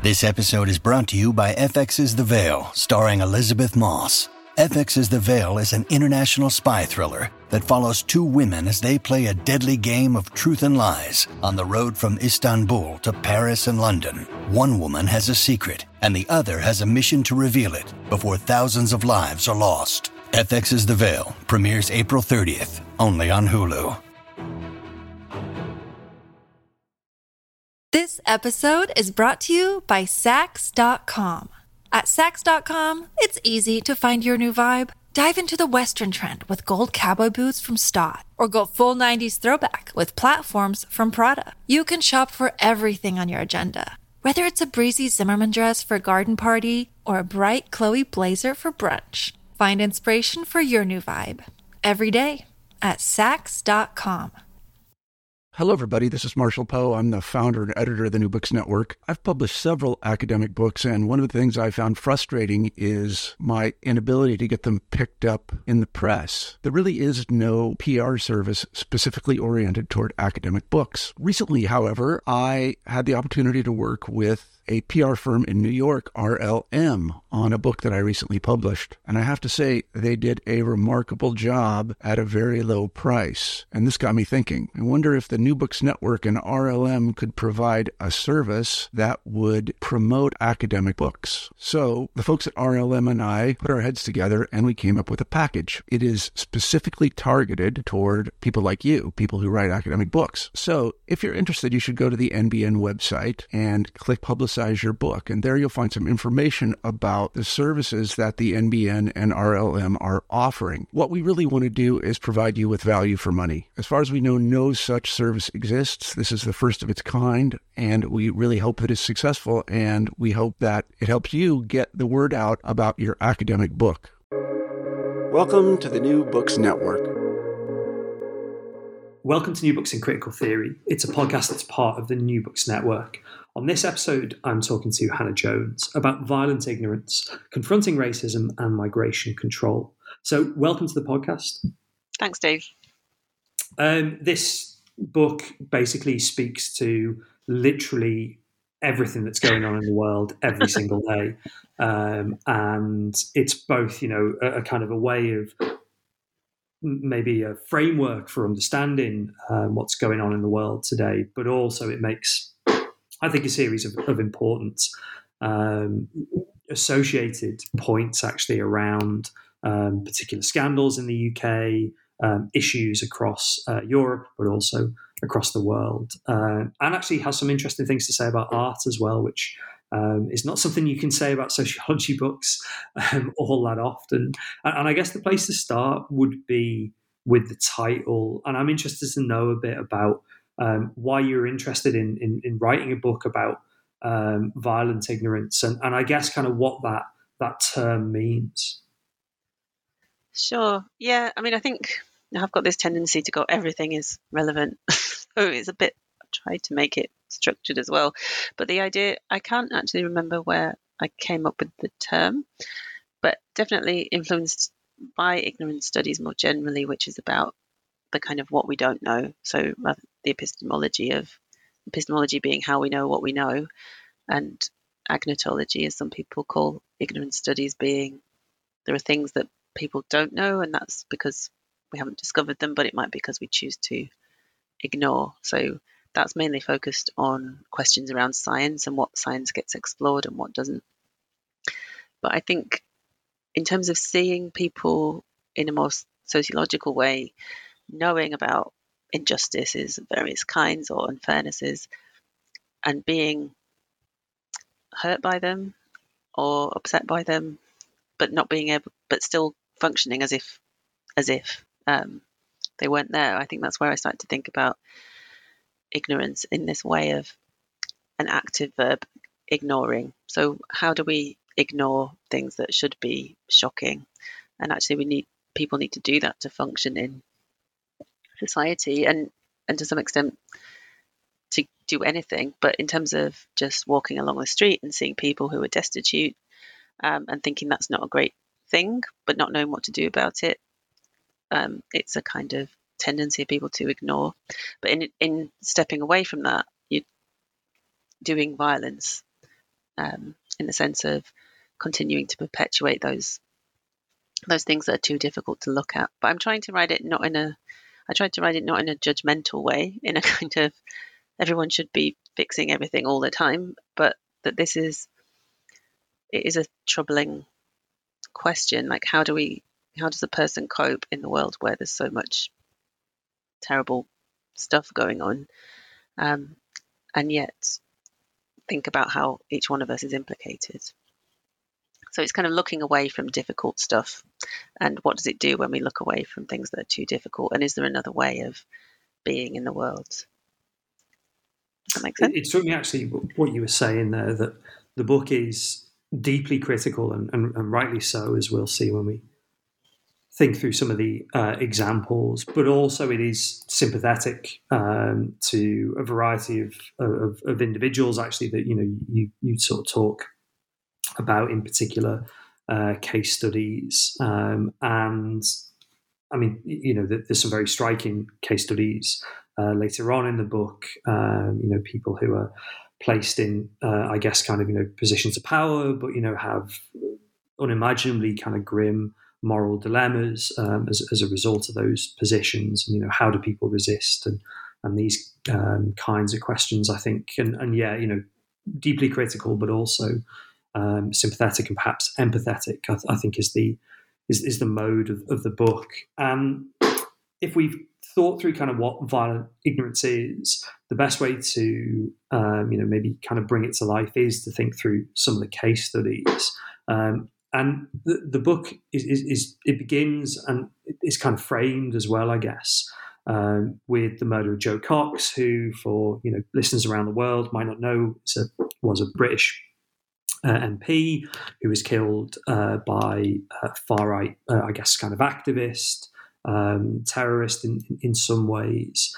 This episode is brought to you by FX's The Veil, starring Elizabeth Moss. FX's The Veil is an international spy thriller that follows two women as they play a deadly game of truth and lies on the road from Istanbul to Paris and London. One woman has a secret, and the other has a mission to reveal it before thousands of lives are lost. FX's The Veil premieres April 30th, only on Hulu. This episode is brought to you by Sax.com. At Sax.com, it's easy to find your new vibe. Dive into the Western trend with gold cowboy boots from Stott, or go full 90s throwback with platforms from Prada. You can shop for everything on your agenda, whether it's a breezy Zimmermann dress for a garden party or a bright Chloe blazer for brunch. Find inspiration for your new vibe every day at Sax.com. Hello, everybody. This is Marshall Poe. I'm the founder and editor of the New Books Network. I've published several academic books, and one of the things I found frustrating is my inability to get them picked up in the press. There really is no PR service specifically oriented toward academic books. Recently, however, I had the opportunity to work with a PR firm in New York, RLM, on a book that I recently published. And I have to say, they did a remarkable job at a very low price. And this got me thinking. I wonder if the New Books Network and RLM could provide a service that would promote academic books. So the folks at RLM and I put our heads together and we came up with a package. It is specifically targeted toward people like you, people who write academic books. So if you're interested, you should go to the NBN website and click Publicize your book. And there you'll find some information about the services that the NBN and RLM are offering. What we really want to do is provide you with value for money. As far as we know, no such service exists. This is the first of its kind, and we really hope that it's successful, and we hope that it helps you get the word out about your academic book. Welcome to the New Books Network. Welcome to New Books in Critical Theory. It's a podcast that's part of the New Books Network. On this episode, I'm talking to Hannah Jones about violent ignorance, confronting racism, and migration control. So welcome to the podcast. Thanks, Dave. This book basically speaks to literally everything that's going on in the world every single day. And it's both, a kind of a way of maybe a framework for understanding what's going on in the world today, but also it makes, I think, a series of important associated points actually around particular scandals in the UK, issues across Europe, but also across the world, and actually has some interesting things to say about art as well, which is not something you can say about sociology books all that often. And I guess the place to start would be with the title. And I'm interested to know a bit about why you're interested in writing a book about violent ignorance, and I guess kind of what that term means. Sure. Yeah. I mean, I think I've got this tendency to go, everything is relevant. So it's a bit, I tried to make it structured as well. But the idea, I can't actually remember where I came up with the term, but definitely influenced by ignorance studies more generally, which is about the kind of what we don't know. So rather the epistemology being how we know what we know, and agnotology, as some people call ignorance studies, being there are things that people don't know, and that's because we haven't discovered them, but it might be because we choose to ignore. So that's mainly focused on questions around science and what science gets explored and what doesn't. But I think in terms of seeing people in a more sociological way, knowing about injustices of various kinds or unfairnesses and being hurt by them or upset by them, but not being able, but still functioning as if they weren't there. I think that's where I started to think about ignorance in this way of an active verb, ignoring. So how do we ignore things that should be shocking? And actually people need to do that to function in society and to some extent to do anything. But in terms of just walking along the street and seeing people who are destitute and thinking that's not a great thing, but not knowing what to do about it, it's a kind of tendency of people to ignore. But in stepping away from that, you're doing violence in the sense of continuing to perpetuate those things that are too difficult to look at. But I'm trying to write it not in a judgmental way, in a kind of everyone should be fixing everything all the time, but that it is a troubling question. Like, how does a person cope in the world where there's so much terrible stuff going on, and yet think about how each one of us is implicated. So it's kind of looking away from difficult stuff, and what does it do when we look away from things that are too difficult, and is there another way of being in the world? Does that make sense? It struck me actually what you were saying there, that the book is deeply critical, and rightly so, as we'll see when we think through some of the examples, but also it is sympathetic to a variety of individuals, actually, that you sort of talk about in particular case studies. And I mean, there's some very striking case studies later on in the book, people who are placed in, I guess, kind of, positions of power, but, have unimaginably kind of grim moral dilemmas as a result of those positions. And, how do people resist? And these kinds of questions, I think, and yeah, deeply critical, but also sympathetic and perhaps empathetic, I think is the mode of the book. If we've thought through kind of what violent ignorance is, the best way to maybe kind of bring it to life is to think through some of the case studies. And the book it begins and is kind of framed as well, I guess, with the murder of Jo Cox, who, for listeners around the world might not know, was a British MP who was killed by far right, I guess, kind of activist, terrorist in some ways.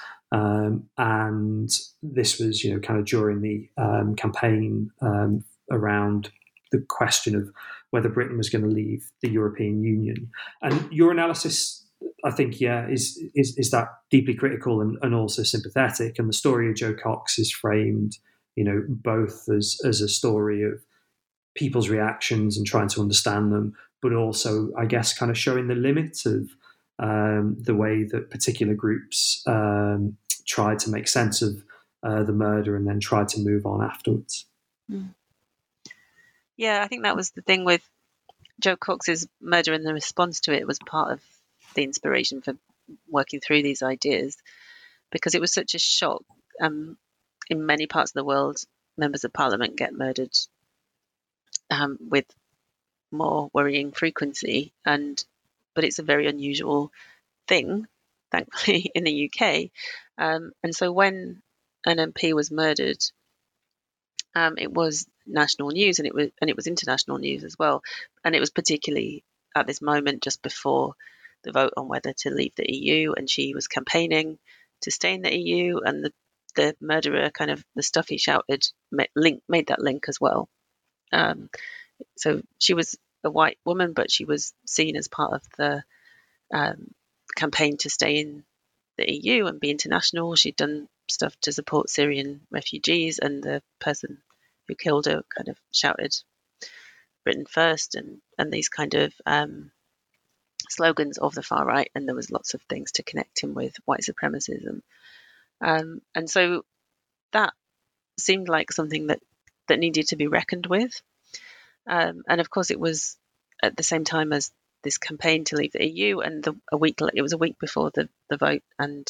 And this was, kind of during the campaign around the question of whether Britain was going to leave the European Union. And your analysis, I think, is that deeply critical and also sympathetic. And the story of Jo Cox is framed, both as a story of people's reactions and trying to understand them, but also, I guess, kind of showing the limits of the way that particular groups tried to make sense of the murder and then tried to move on afterwards. Mm. Yeah, I think that was the thing with Jo Cox's murder, and the response to it was part of the inspiration for working through these ideas, because it was such a shock. In many parts of the world, members of parliament get murdered with more worrying frequency, but it's a very unusual thing, thankfully, in the UK. And so when an MP was murdered, it was national news, and it was international news as well. And it was particularly at this moment just before the vote on whether to leave the EU, and she was campaigning to stay in the EU, and the murderer, kind of the stuff he shouted, made that link as well. So she was a white woman, but she was seen as part of the campaign to stay in the EU and be international. She'd done stuff to support Syrian refugees, and the person who killed her kind of shouted Britain first and these kind of slogans of the far right, and there was lots of things to connect him with white supremacism. And so that seemed like something that needed to be reckoned with. And of course, it was at the same time as this campaign to leave the EU, and it was a week before the vote, and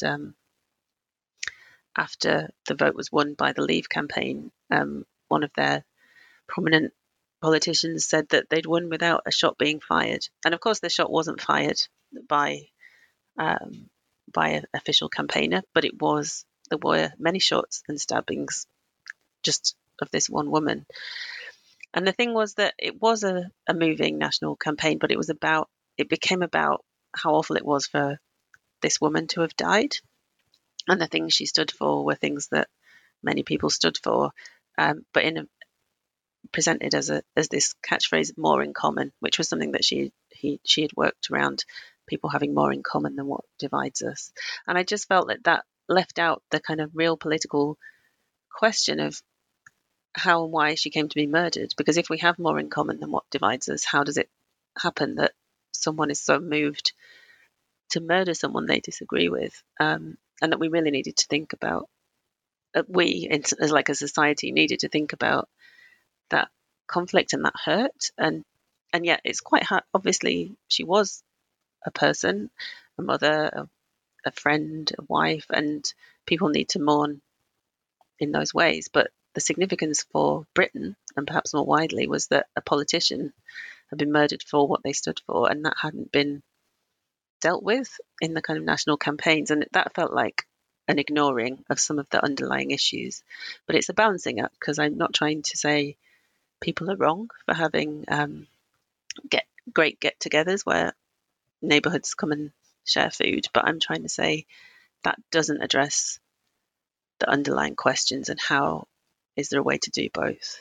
after the vote was won by the Leave campaign, one of their prominent politicians said that they'd won without a shot being fired. And of course, the shot wasn't fired by an official campaigner, but there were many shots and stabbings just of this one woman. And the thing was that it was a moving national campaign, but it became about how awful it was for this woman to have died. And the things she stood for were things that many people stood for, but presented as this catchphrase, more in common, which was something that she had worked around, people having more in common than what divides us. And I just felt that left out the kind of real political question of how and why she came to be murdered. Because if we have more in common than what divides us, how does it happen that someone is so moved to murder someone they disagree with? And that we really needed to think about, as like a society, needed to think about that conflict and that hurt. And yet it's quite hard. Obviously, she was a person, a mother, a friend, a wife, and people need to mourn in those ways. But the significance for Britain, and perhaps more widely, was that a politician had been murdered for what they stood for, and that hadn't been dealt with in the kind of national campaigns. And that felt like an ignoring of some of the underlying issues. But it's a balancing act, because I'm not trying to say people are wrong for having great get-togethers where neighbourhoods come and share food, but I'm trying to say that doesn't address the underlying questions, and how is there a way to do both?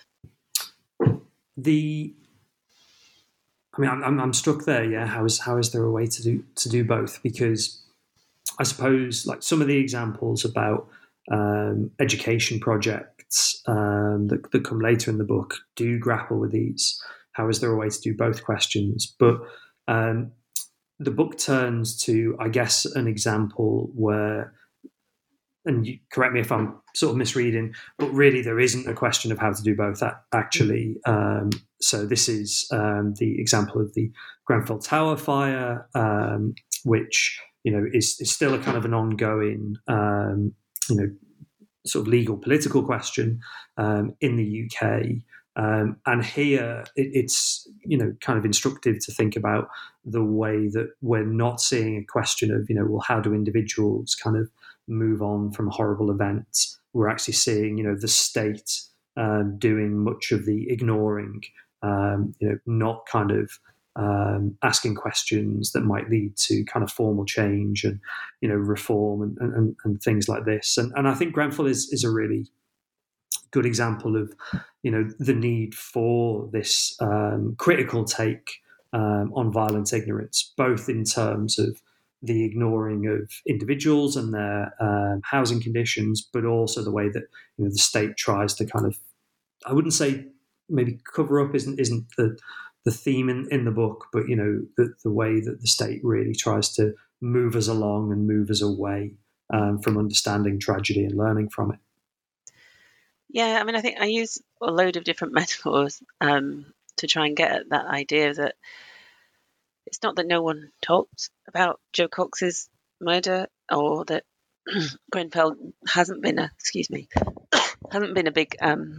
I'm struck there. Yeah, how is there a way to do both? Because I suppose, like, some of the examples about education projects that come later in the book do grapple with these. How is there a way to do both questions? But the book turns to, I guess, an example where, and you correct me if I'm sort of misreading, but really there isn't a question of how to do both, actually. So this is the example of the Grenfell Tower fire, which, is still a kind of an ongoing, sort of legal political question in the UK. And here it's, kind of instructive to think about the way that we're not seeing a question of, well, how do individuals kind of move on from a horrible event? We're actually seeing, the state doing much of the ignoring, not kind of asking questions that might lead to kind of formal change and, reform and things like this. And I think Grenfell is a really good example of, the need for this critical take on violent ignorance, both in terms of the ignoring of individuals and their housing conditions, but also the way that, the state tries to kind of, I wouldn't say maybe cover up isn't the theme in the book, but, the way that the state really tries to move us along and move us away from understanding tragedy and learning from it. Yeah, I think I use a load of different metaphors to try and get at that idea that it's not that no one talked about Jo Cox's murder, or that Grenfell hasn't been a big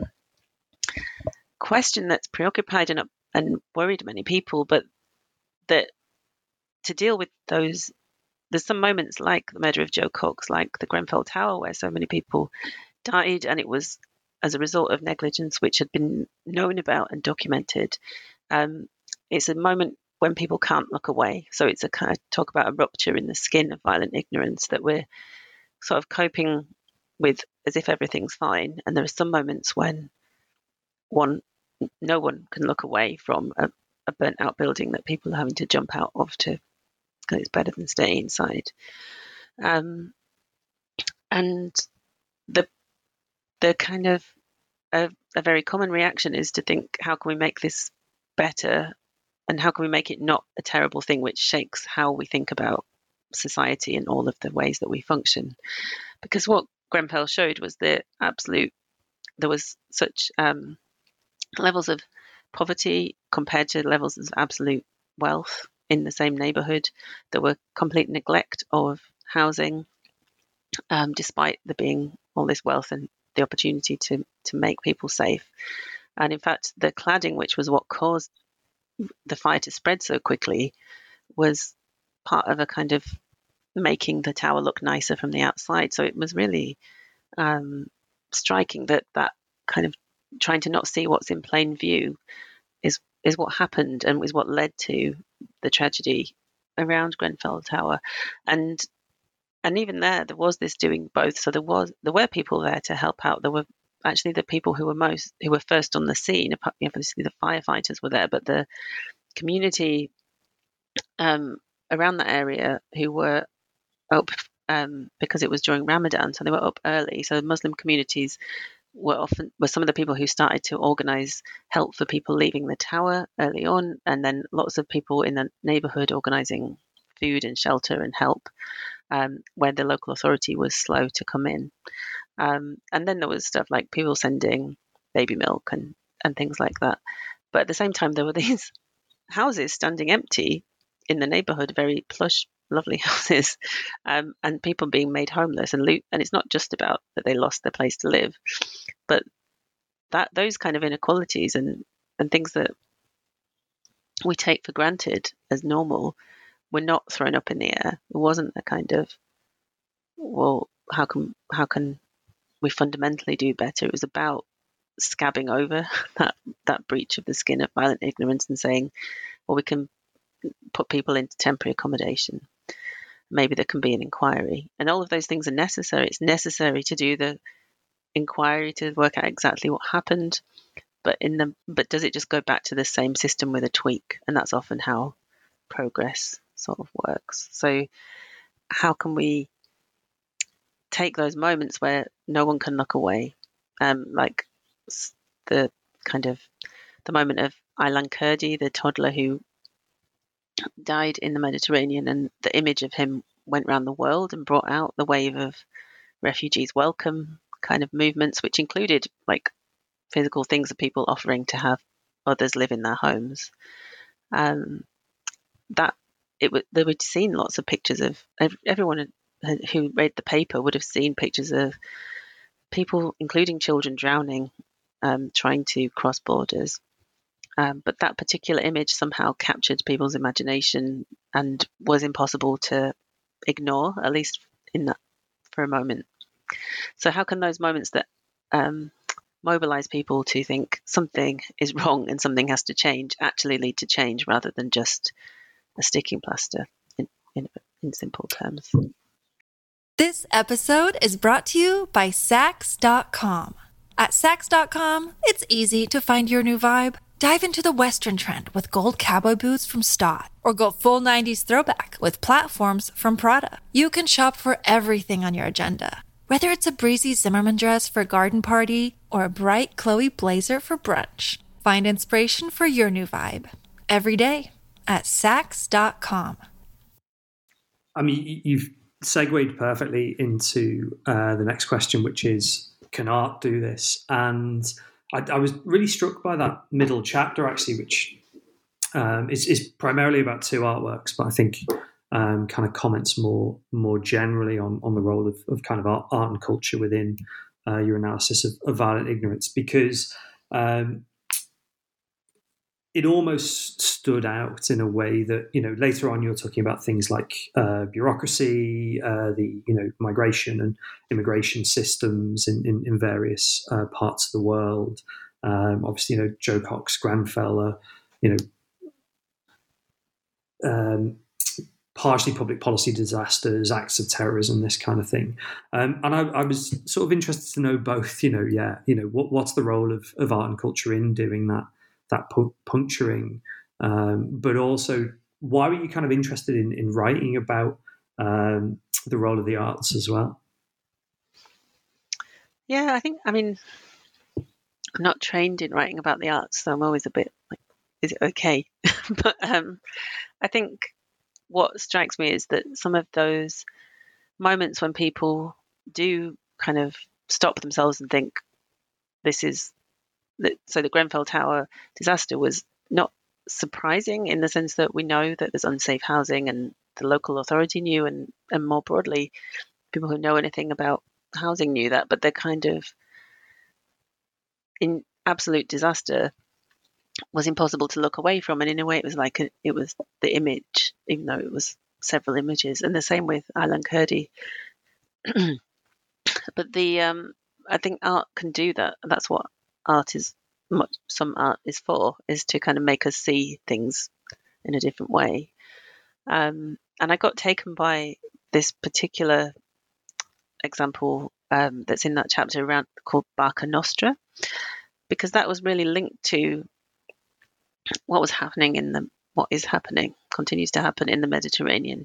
question that's preoccupied and worried many people, but that to deal with those, there's some moments like the murder of Jo Cox, like the Grenfell Tower, where so many people died, and it was as a result of negligence which had been known about and documented. It's a moment when people can't look away. So it's a kind of talk about a rupture in the skin of violent ignorance that we're sort of coping with as if everything's fine. And there are some moments when no one can look away from a burnt out building that people are having to jump out of because it's better than staying inside. And the kind of a very common reaction is to think, how can we make this better, and how can we make it not a terrible thing which shakes how we think about society and all of the ways that we function? Because what Grenfell showed was that there was such levels of poverty compared to levels of absolute wealth in the same neighbourhood. There were complete neglect of housing, despite there being all this wealth and the opportunity to make people safe. And in fact, the cladding, which was what caused the fire to spread so quickly, was part of a kind of making the tower look nicer from the outside. So it was really striking that kind of trying to not see what's in plain view is what happened and is what led to the tragedy around Grenfell Tower. And even there was this doing both. So there were people there to help out. There were actually the people who were first on the scene. Obviously the firefighters were there, but the community around that area who were up because it was during Ramadan, so they were up early. So Muslim communities were some of the people who started to organise help for people leaving the tower early on, and then lots of people in the neighbourhood organising food and shelter and help, where the local authority was slow to come in. And then there was stuff like people sending baby milk and things like that. But at the same time, there were these houses standing empty in the neighbourhood, very plush, lovely houses, and people being made homeless and it's not just about that they lost their place to live, but that those kind of inequalities and things that we take for granted as normal were not thrown up in the air. It wasn't a kind of, well, how can we fundamentally do better? It was about scabbing over that breach of the skin of violent ignorance and saying, well, we can put people into temporary accommodation. Maybe there can be an inquiry. And all of those things are necessary. It's necessary to do the inquiry to work out exactly what happened. But does it just go back to the same system with a tweak? And that's often how progress sort of works. So how can we take those moments where no one can look away, like the moment of Aylan Kurdi, the toddler who died in the Mediterranean, and the image of him went around the world and brought out the wave of refugees welcome kind of movements, which included like physical things of people offering to have others live in their homes. They would seen lots of pictures of everyone who read the paper would have seen pictures of people, including children, drowning, trying to cross borders. But that particular image somehow captured people's imagination and was impossible to ignore, at least for a moment. So how can those moments that mobilize people to think something is wrong and something has to change actually lead to change rather than just a sticking plaster in simple terms? This episode is brought to you by Saks.com. At Saks.com, it's easy to find your new vibe. Dive into the Western trend with gold cowboy boots from Stott, or go full 90s throwback with platforms from Prada. You can shop for everything on your agenda, whether it's a breezy Zimmermann dress for a garden party or a bright Chloe blazer for brunch. Find inspiration for your new vibe every day at Saks.com. I mean, you've segued perfectly into the next question, which is, can art do this? And I was really struck by that middle chapter, actually, which is primarily about two artworks, but I think kind of comments more generally on the role of kind of art and culture within your analysis of violent ignorance, because it almost stood out in a way that, later on you're talking about things like bureaucracy, the migration and immigration systems in various parts of the world. Obviously, Joe Cox, Grenfell, partially public policy disasters, acts of terrorism, this kind of thing. And I was sort of interested to know both, what's the role of art and culture in doing that puncturing, but also why were you kind of interested in writing about the role of the arts as well? Yeah, I'm not trained in writing about the arts, so I'm always a bit like, is it okay? But I think what strikes me is that some of those moments when people do kind of stop themselves and think, so the Grenfell Tower disaster was not surprising in the sense that we know that there's unsafe housing and the local authority knew, and more broadly, people who know anything about housing knew that, but they're kind of in absolute disaster was impossible to look away from. And in a way, it was like it was the image, even though it was several images. And the same with Aylan Kurdi. But I think art can do that. That's what some art is for, is to kind of make us see things in a different way. And I got taken by this particular example that's in that chapter around called Barca Nostra, because that was really linked to what was happening continues to happen in the Mediterranean.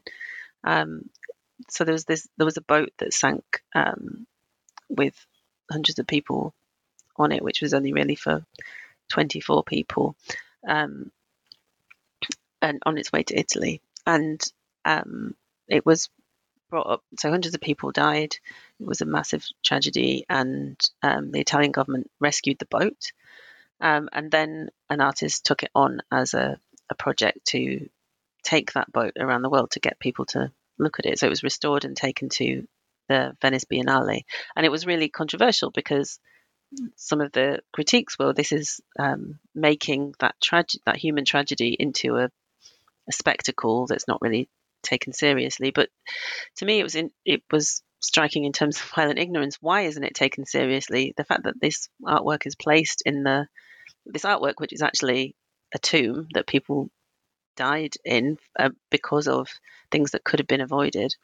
So there was a boat that sank with hundreds of people on it, which was only really for 24 people, and on its way to Italy. And it was brought up, so hundreds of people died. It was a massive tragedy, and the Italian government rescued the boat. And then an artist took it on as a project to take that boat around the world to get people to look at it. So it was restored and taken to the Venice Biennale. And it was really controversial because some of the critiques were, this is making that human tragedy into a spectacle that's not really taken seriously. But to me, it was striking in terms of violent ignorance. Why isn't it taken seriously? The fact that this artwork is placed in this artwork, which is actually a tomb that people died in because of things that could have been avoided,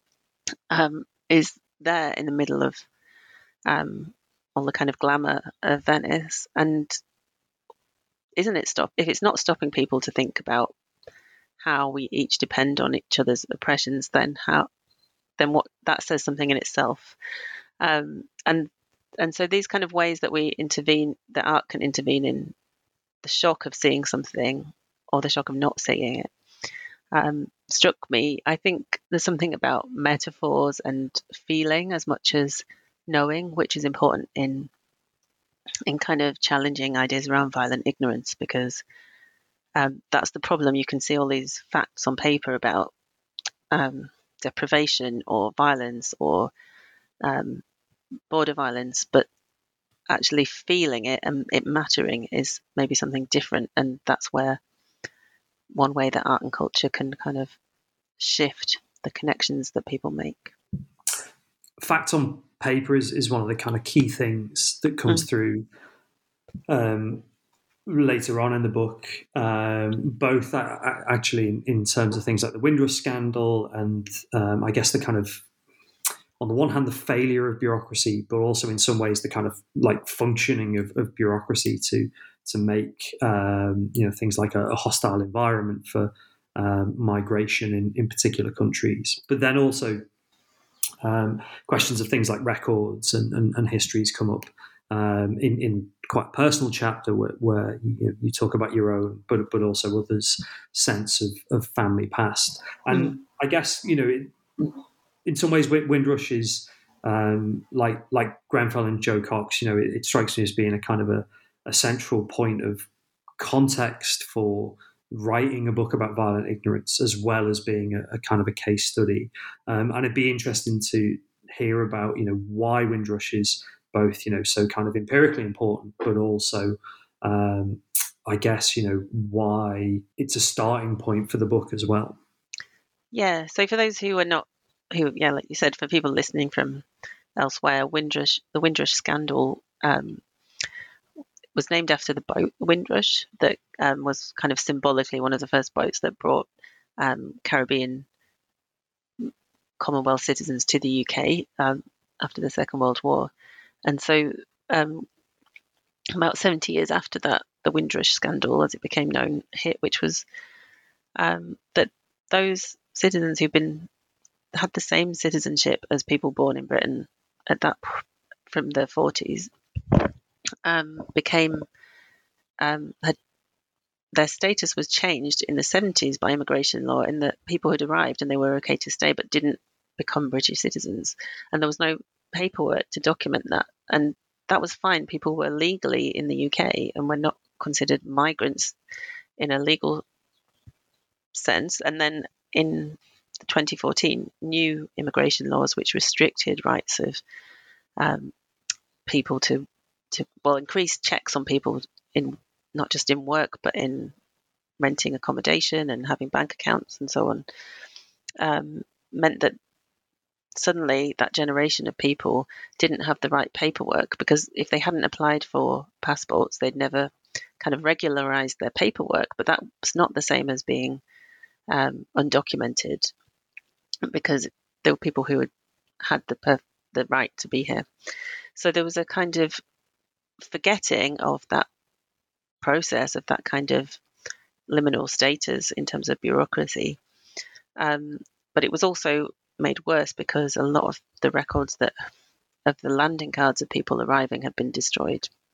is there in the middle of all the kind of glamour of Venice. And if it's not stopping people to think about how we each depend on each other's oppressions, then what that says something in itself. And so these kind of ways that we intervene, that art can intervene in the shock of seeing something or the shock of not seeing it, struck me. I think there's something about metaphors and feeling as much as knowing, which is important in kind of challenging ideas around violent ignorance, because that's the problem. You can see all these facts on paper about deprivation or violence or border violence, but actually feeling it and it mattering is maybe something different. And that's where one way that art and culture can kind of shift the connections that people make. Fact on paper is one of the kind of key things that comes through later on in the book, both actually in terms of things like the Windrush scandal and I guess the kind of, on the one hand, the failure of bureaucracy, but also in some ways the kind of like functioning of bureaucracy to make things like a hostile environment for migration in particular countries. But then also questions of things like records and histories come up in quite a personal chapter where you talk about your own, but also others' sense of family past. And I guess, in some ways, Windrush is like Grenfell and Jo Cox. It strikes me as being a kind of a central point of context for writing a book about violent ignorance, as well as being a kind of a case study. And it'd be interesting to hear about why Windrush is both so kind of empirically important, but also I guess why it's a starting point for the book as well. Yeah. So for those who are not, like you said, for people listening from elsewhere, the Windrush scandal was named after the boat Windrush that was kind of symbolically one of the first boats that brought Caribbean Commonwealth citizens to the UK after the Second World War. And so about 70 years after that, the Windrush scandal, as it became known, hit, which was that those citizens had the same citizenship as people born in Britain from the 40s, their status was changed in the 70s by immigration law, in that people had arrived and they were okay to stay but didn't become British citizens, and there was no paperwork to document that. And that was fine. People were legally in the UK and were not considered migrants in a legal sense. And then in 2014, new immigration laws which restricted rights of people to increase checks on people in not just in work but in renting accommodation and having bank accounts and so on, meant that suddenly that generation of people didn't have the right paperwork, because if they hadn't applied for passports, they'd never kind of regularized their paperwork. But that was not the same as being undocumented, because there were people who had the right to be here. So there was a kind of forgetting of that process, of that kind of liminal status in terms of bureaucracy. But it was also made worse because a lot of the records of the landing cards of people arriving had been destroyed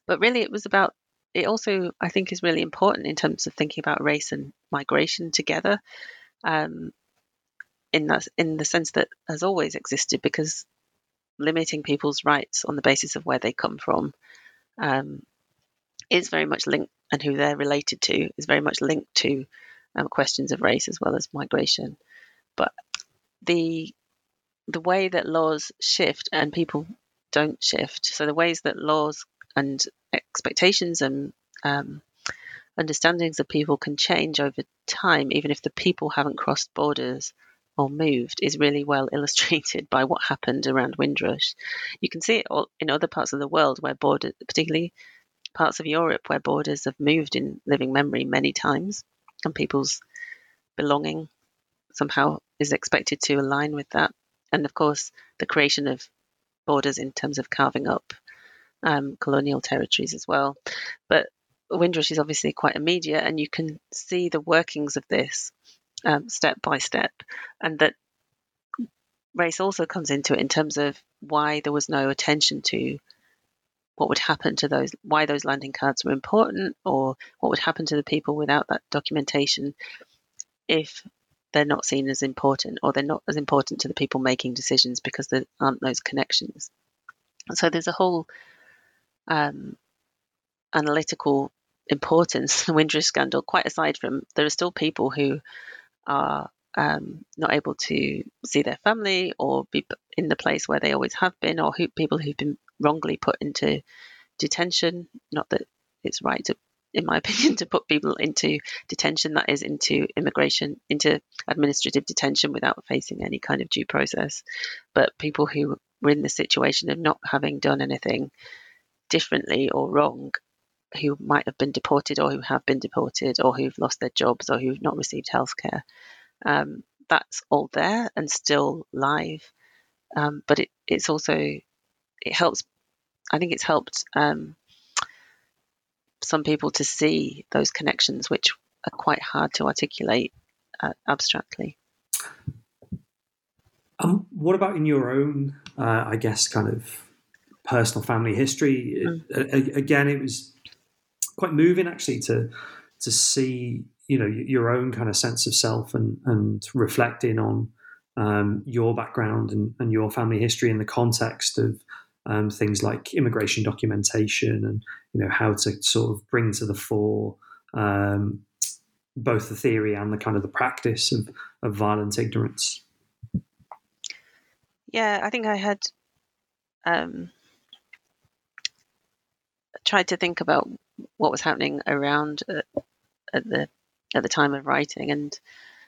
But really, it also, I think, is really important in terms of thinking about race and migration together, in the sense that has always existed, because limiting people's rights on the basis of where they come from is very much linked, and who they're related to is very much linked to questions of race as well as migration. But the way that laws shift and people don't shift, so the ways that laws and expectations and understandings of people can change over time, even if the people haven't crossed borders or moved, is really well illustrated by what happened around Windrush. You can see it all in other parts of the world where borders, particularly parts of Europe, where borders have moved in living memory many times, and people's belonging somehow is expected to align with that. And of course, the creation of borders in terms of carving up colonial territories as well. But Windrush is obviously quite immediate, and you can see the workings of this step by step, and that race also comes into it in terms of why there was no attention to what would happen to those, why those landing cards were important, or what would happen to the people without that documentation if they're not seen as important, or they're not as important to the people making decisions because there aren't those connections. So there's a whole analytical importance, the Windrush scandal, quite aside from there are still people who are not able to see their family or be in the place where they always have been, or people who've been wrongly put into detention. Not that it's right to, in my opinion, to put people into detention, that is into immigration, into administrative detention without facing any kind of due process. But people who were in the situation of not having done anything differently or wrong, who might have been deported or who have been deported or who've lost their jobs or who've not received healthcare, that's all there and still live. But it's also, it helps, I think it's helped some people to see those connections, which are quite hard to articulate abstractly. What about in your own, I guess, kind of personal family history? Again, it was quite moving actually to see, you know, your own kind of sense of self and reflecting on your background and your family history in the context of things like immigration documentation, and you know how to sort of bring to the fore both the theory and the kind of the practice of violent ignorance. Yeah, I think I had tried to think about what was happening around at the time of writing, and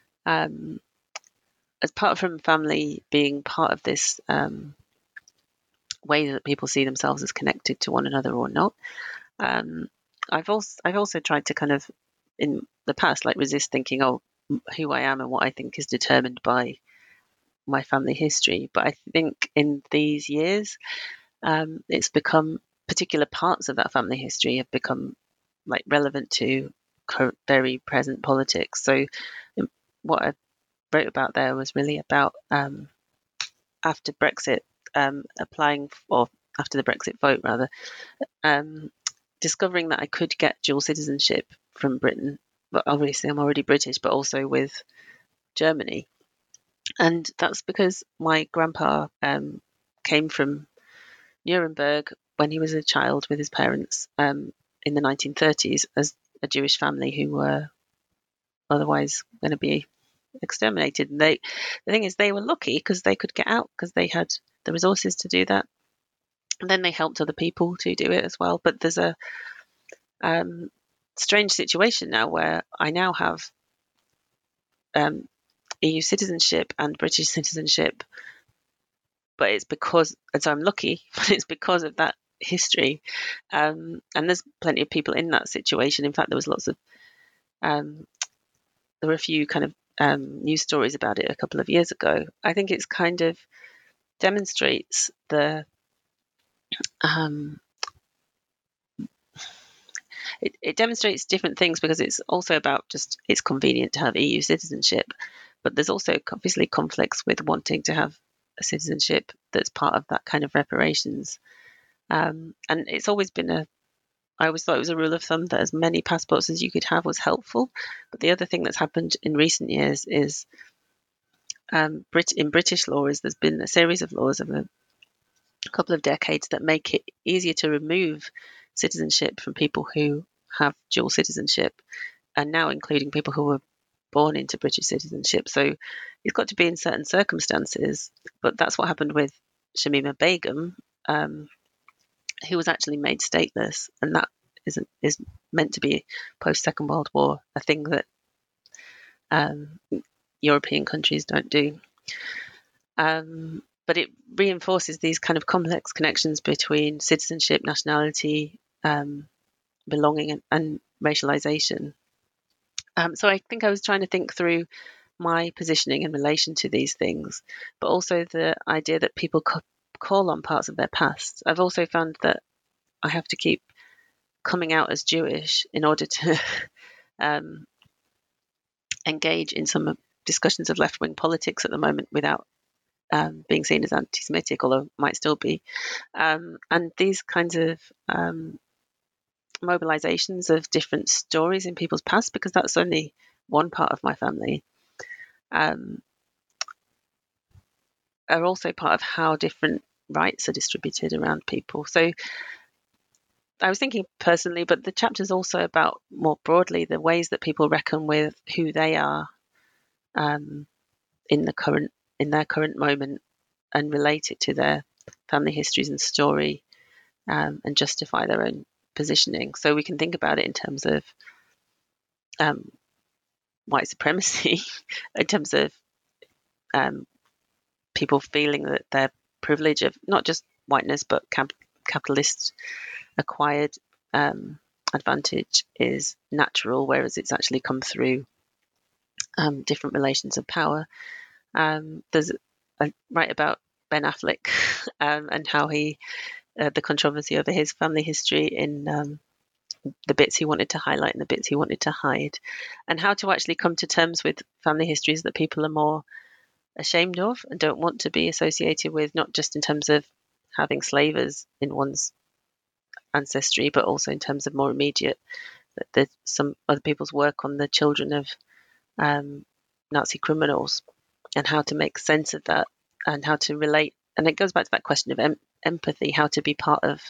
as part from family being part of this way that people see themselves as connected to one another or not. I've also tried to kind of in the past resist thinking, oh, who I am and what I think is determined by my family history. But I think in these years, it's become particular parts of that family history have become relevant to very present politics. So what I wrote about there was really about after Brexit, after the Brexit vote rather, discovering that I could get dual citizenship from Britain, but obviously I'm already British, but also with Germany. And that's because my grandpa came from Nuremberg when he was a child with his parents in the 1930s as a Jewish family who were otherwise going to be exterminated. And the thing is, they were lucky because they could get out because they had the resources to do that. And then they helped other people to do it as well. But there's a strange situation now where I now have EU citizenship and British citizenship, but it's because, and so I'm lucky, but it's because of that history. And there's plenty of people in that situation. In fact, there was lots of, there were a few kind of news stories about it a couple of years ago. I think it's kind of demonstrates the, it demonstrates different things because it's also about just, it's convenient to have EU citizenship, but there's also obviously conflicts with wanting to have a citizenship that's part of that kind of reparations. And it's always been I always thought it was a rule of thumb that as many passports as you could have was helpful. But the other thing that's happened in recent years is in British law there's been a series of laws of a couple of decades that make it easier to remove citizenship from people who have dual citizenship, and now including people who were born into British citizenship. So it's got to be in certain circumstances, but that's what happened with Shamima Begum, who was actually made stateless, and that is meant to be post Second World War a thing that European countries don't do. But it reinforces these kind of complex connections between citizenship, nationality, belonging, and racialization. So I think I was trying to think through my positioning in relation to these things, but also the idea that people call on parts of their past. I've also found that I have to keep coming out as Jewish in order to engage in some discussions of left-wing politics at the moment without being seen as anti-Semitic, although might still be. And these kinds of mobilizations of different stories in people's past, because that's only one part of my family, are also part of how different rights are distributed around people. So I was thinking personally, but the chapter is also about more broadly the ways that people reckon with who they are in their current moment and relate it to their family histories and story, and justify their own positioning. So we can think about it in terms of white supremacy, in terms of people feeling that their privilege of not just whiteness but capitalist acquired advantage is natural, whereas it's actually come through different relations of power. There's a write about Ben Affleck and how he the controversy over his family history in the bits he wanted to highlight and the bits he wanted to hide, and how to actually come to terms with family histories that people are more ashamed of and don't want to be associated with, not just in terms of having slavers in one's ancestry, but also in terms of more immediate, that some other people's work on the children of Nazi criminals, and how to make sense of that and how to relate. And it goes back to that question of empathy, how to be part of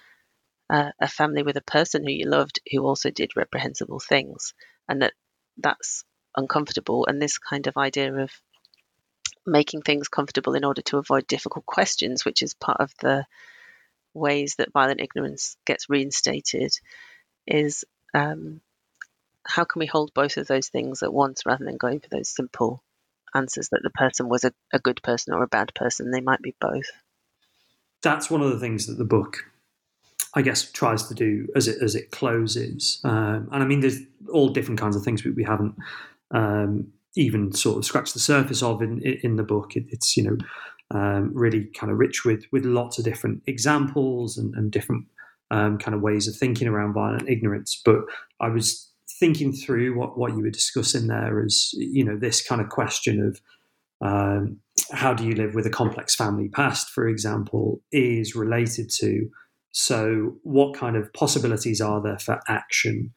a family with a person who you loved who also did reprehensible things, and that's uncomfortable. And this kind of idea of making things comfortable in order to avoid difficult questions, which is part of the ways that violent ignorance gets reinstated, is how can we hold both of those things at once rather than going for those simple answers that the person was a good person or a bad person. They might be both. That's one of the things that the book, I guess, tries to do as it closes. And I mean, there's all different kinds of things we haven't even sort of scratched the surface of in the book. It's really kind of rich with lots of different examples and different kind of ways of thinking around violent ignorance. But I was thinking through what you were discussing there as, this kind of question of how do you live with a complex family past, for example, is related to, so what kind of possibilities are there for action?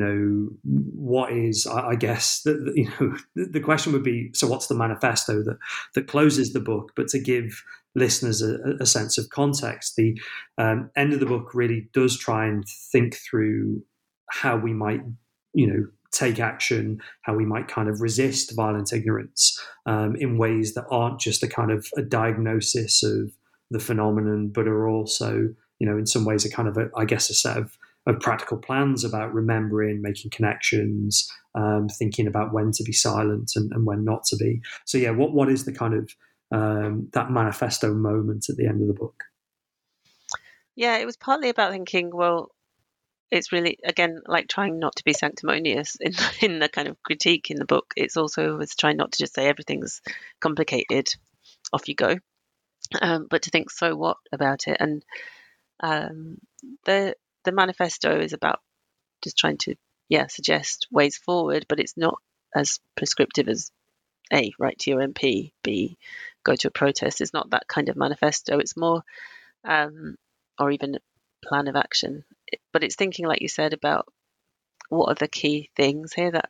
What is, I guess, the question would be, so what's the manifesto that closes the book? But to give listeners a sense of context, the end of the book really does try and think through how we might, take action, how we might kind of resist violent ignorance in ways that aren't just a kind of a diagnosis of the phenomenon, but are also, in some ways a kind of a set of practical plans about remembering, making connections, thinking about when to be silent and when not to be. So yeah, what is the kind of that manifesto moment at the end of the book? Yeah, it was partly about thinking, well, it's really, again, like trying not to be sanctimonious in the kind of critique in the book. It's also was trying not to just say everything's complicated, off you go, but to think, so what about it? And the manifesto is about just trying to, suggest ways forward, but it's not as prescriptive as A, write to your MP, B, go to a protest. It's not that kind of manifesto. It's more, or even plan of action. but it's thinking, like you said, about what are the key things here that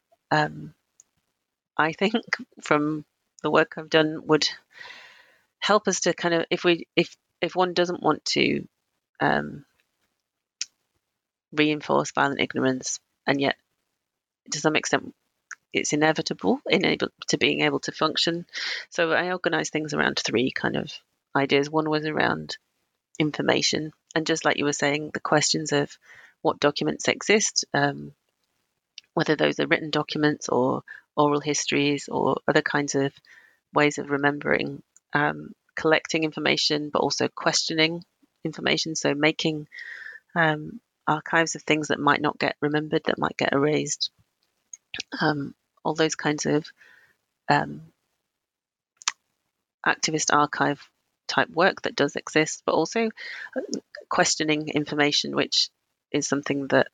I think from the work I've done would help us to kind of, if one doesn't want to reinforce violent ignorance, and yet to some extent it's inevitable to being able to function. So I organized things around 3 kind of ideas. One was around information, and just like you were saying, the questions of what documents exist, whether those are written documents or oral histories or other kinds of ways of remembering, collecting information, but also questioning information. So making archives of things that might not get remembered, that might get erased. All those kinds of activist archive type work that does exist, but also questioning information, which is something that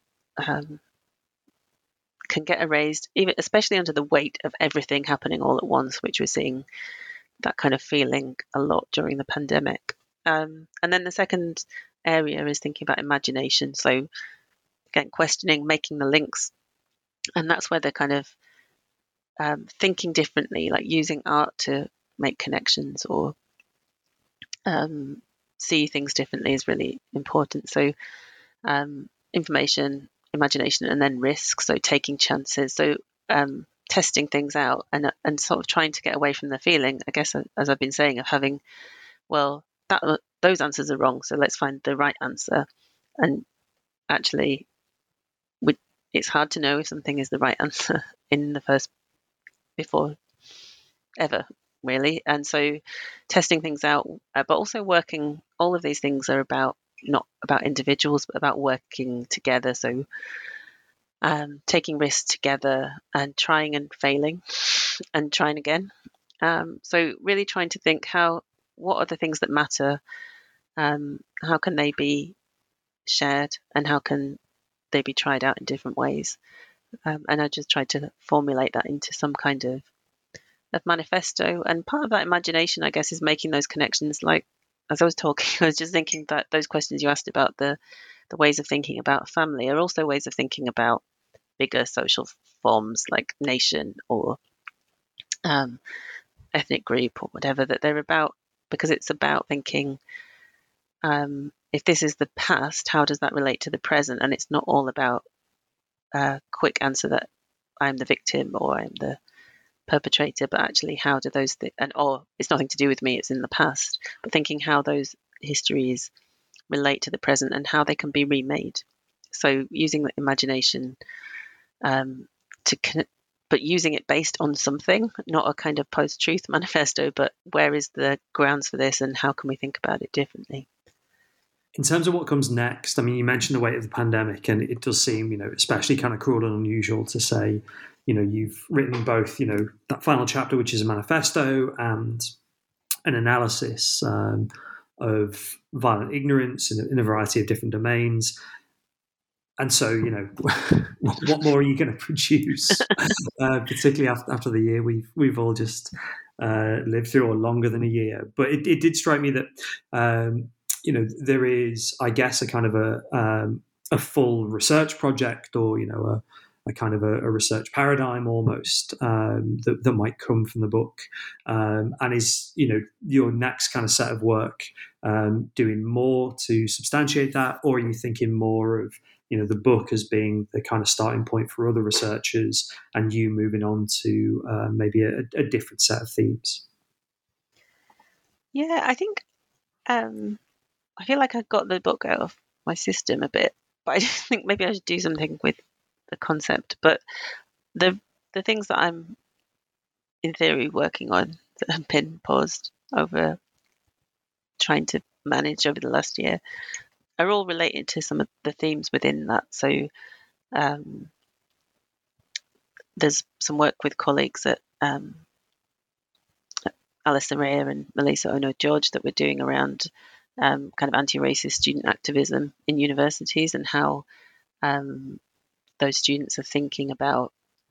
can get erased, even especially under the weight of everything happening all at once, which we're seeing that kind of feeling a lot during the pandemic. And then the second area is thinking about imagination. So again, questioning, making the links, and that's where they're kind of thinking differently, like using art to make connections or see things differently is really important. So information, imagination, and then risk. So taking chances. So testing things out and sort of trying to get away from the feeling, I guess, as I've been saying, of having, well, those answers are wrong, so let's find the right answer. And actually, it's hard to know if something is the right answer before ever, really. And so testing things out, but also working, all of these things are not about individuals, but about working together. So taking risks together and trying and failing and trying again. So really trying to think what are the things that matter? How can they be shared, and how can they be tried out in different ways? And I just tried to formulate that into some kind of manifesto. And part of that imagination, I guess, is making those connections. Like, as I was talking, I was just thinking that those questions you asked about the ways of thinking about family are also ways of thinking about bigger social forms like nation or ethnic group or whatever, that they're about, because it's about thinking, if this is the past, how does that relate to the present? And it's not all about a quick answer that I'm the victim or I'm the perpetrator, but actually how do those or it's nothing to do with me, it's in the past, but thinking how those histories relate to the present and how they can be remade. So using the imagination but using it based on something, not a kind of post-truth manifesto, but where is the grounds for this and how can we think about it differently? In terms of what comes next, I mean, you mentioned the weight of the pandemic, and it does seem, especially kind of cruel and unusual to say, you've written both, that final chapter, which is a manifesto, and an analysis of violent ignorance in a variety of different domains. And so, what more are you going to produce, particularly after the year we've all just lived through, or longer than a year? But it did strike me that there is, I guess, a kind of a full research project, or a kind of a research paradigm almost that might come from the book, and is your next kind of set of work doing more to substantiate that, or are you thinking more of the book as being the kind of starting point for other researchers and you moving on to maybe a different set of themes? Yeah, I think I feel like I got the book out of my system a bit, but I just think maybe I should do something with the concept. But the things that I'm in theory working on that have been paused over trying to manage over the last year are all related to some of the themes within that. So there's some work with colleagues at Alison Rea and Melissa Ono-George that we're doing around kind of anti-racist student activism in universities, and how those students are thinking about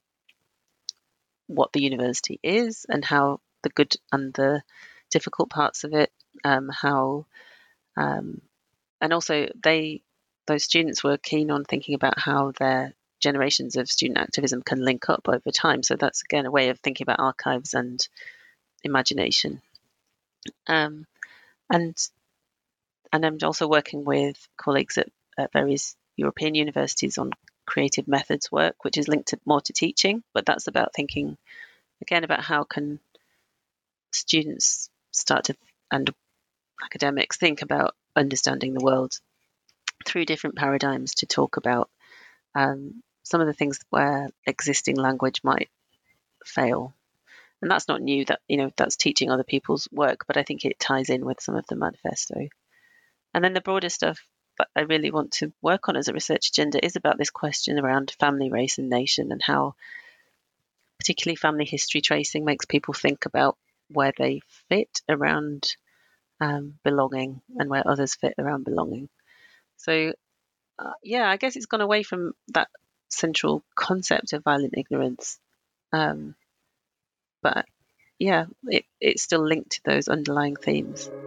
what the university is and how the good and the difficult parts of it, and also those those students were keen on thinking about how their generations of student activism can link up over time. So that's, again, a way of thinking about archives and imagination. And I'm also working with colleagues at various European universities on creative methods work, which is linked more to teaching, but that's about thinking, again, about how can students and academics think about understanding the world through different paradigms to talk about some of the things where existing language might fail. And that's not new, that, that's teaching other people's work, but I think it ties in with some of the manifesto. And then the broader stuff that I really want to work on as a research agenda is about this question around family, race, and nation, and how particularly family history tracing makes people think about where they fit around belonging and where others fit around belonging. So, I guess it's gone away from that central concept of violent ignorance. But yeah, it's still linked to those underlying themes.